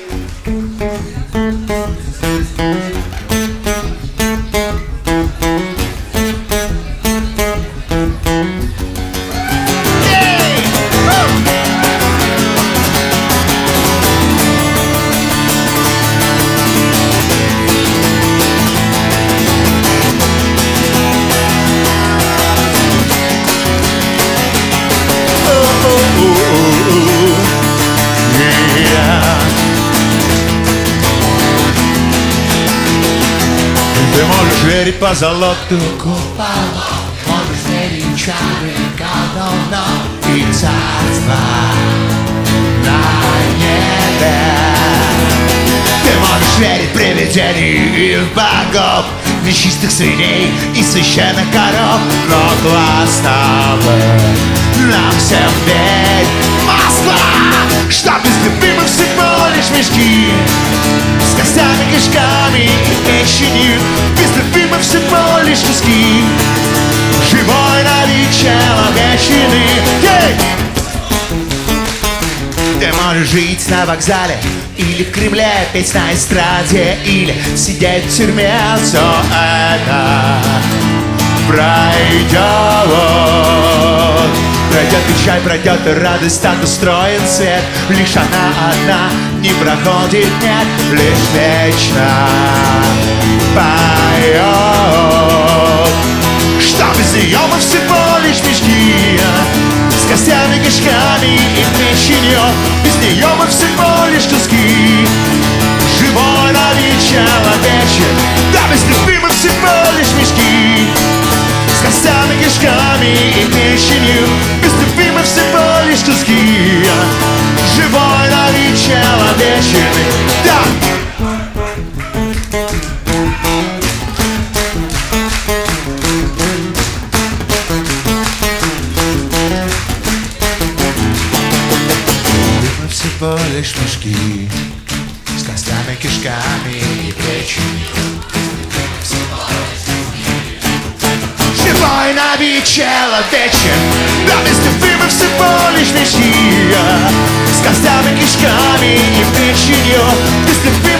Ты можешь верить по золоту куполу, можешь верить чары колдунов и царства на небе. Ты можешь верить в привидений и в богов, в нечистых свиней и священных коров. Но глаз нам всем верь, Москва, что без любимых всего лишь мешки с костями, кишками и печенью. Без любимых всего лишь куски, живой навек человечины. Ты можешь жить на вокзале или в Кремле, петь на эстраде или сидеть в тюрьме. Все это пройдет. Пройдет печаль, пройдет и радость, так устроен свет. Лишь она одна не проходит, нет, лишь вечно поет. Что без нее мы всего лишь мешки с костями, кишками и печенью. Без нее мы всего лишь куски, живой навек человечек. Да, без любви мы всего лишь мешки с костями, кишками и печенью. Без любви мы всего лишь куски, живой навек человечек. Да. Всего лишь мешки с костями, кишками и печенью. Живой навек человечек. Да, без любви мы всего лишь мешки с костями, кишками и печенью. Без любви